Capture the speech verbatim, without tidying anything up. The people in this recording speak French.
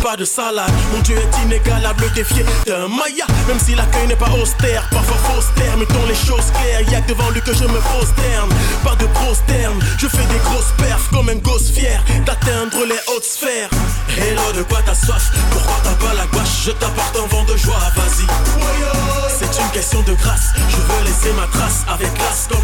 pas de salade. Mon Dieu est inégalable, défié d'un Maya. Même si l'accueil n'est pas austère, parfois fausse terme. Mettons les choses claires, y'a que devant lui que je me prosterne. Pas de prosterne, je fais des grosses perfs comme un gosse fier d'atteindre les hautes sphères. Hello, de quoi t'as soif? Pourquoi t'as pas la gouache? Je t'apporte un vent de joie, vas-y. C'est une question de grâce, je veux laisser ma trace avec classe comme